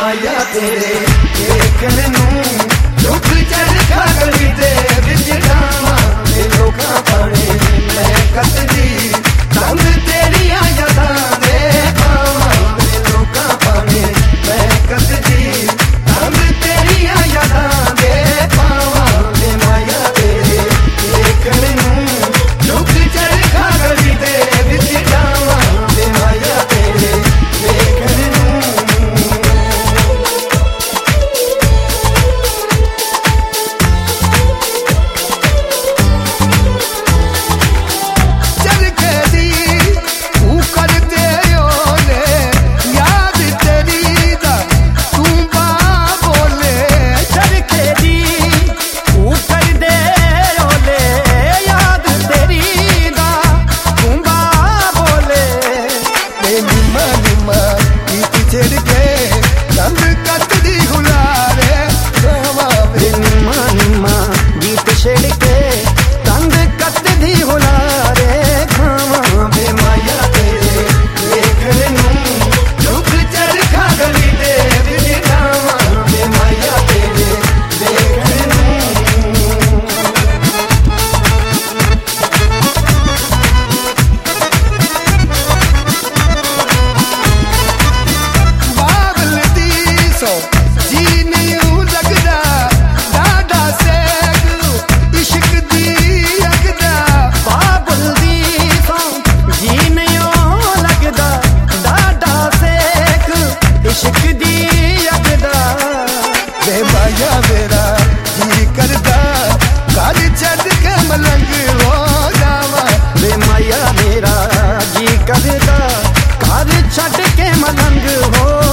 माया तेरे देखने नूं दुख चरखा गली दे विच डावां ते लोकां पाने मैं कतदी तंग तेरियां यादां दे पावां ते लोकां पाने मैं कतदी तंग तेरियां यादां दे पावां ते माया तेरे देखने नूं दुख चरखा गली दे विच डावां ते माया तेरे देखने नूं करदा घर छड़ के मलंग हो